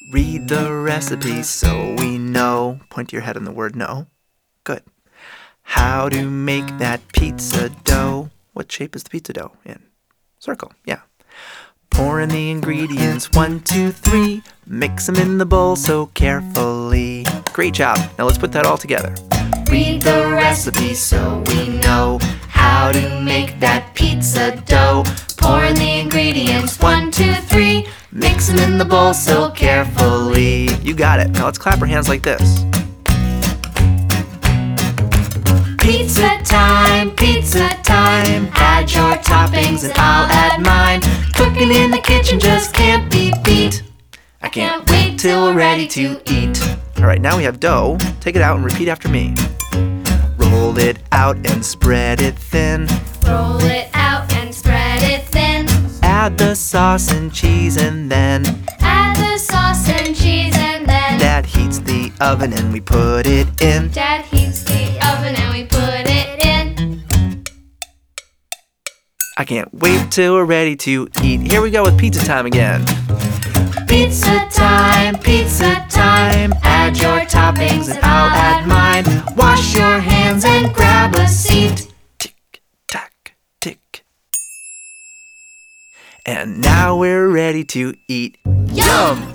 Read the recipe so we know. Point to your head on the word no. Good. How to make that pizza dough. What shape is the pizza dough in? Circle, yeah. Pour in the ingredients, 1, 2, 3. Mix them in the bowl so carefully. Great job. Now let's put that all together. Read the recipe so we know how to make that pizza dough. Pour in the ingredients, 1, 2, 3. Mix them in the bowl so carefully. You got it. Now let's clap our hands like this. Pizza time, pizza time. Add your toppings and I'll add mine. Cooking in the kitchen just can't be beat. I can't wait till we're ready to eat. Alright, now we have dough. Take it out and repeat after me. Roll it out and spread it thin. Roll it out and spread it thin. Add the sauce and cheese and then Add the sauce and cheese and then Dad heats the oven and we put it in. Dad heats the oven and we put it in. I can't wait till we're ready to eat. Here we go with pizza time again. Pizza time, pizza time. Add your toppings and I'll add mine. Wash your hands and grab a seat. Tick, tack, tick. And now we're ready to eat. Yum!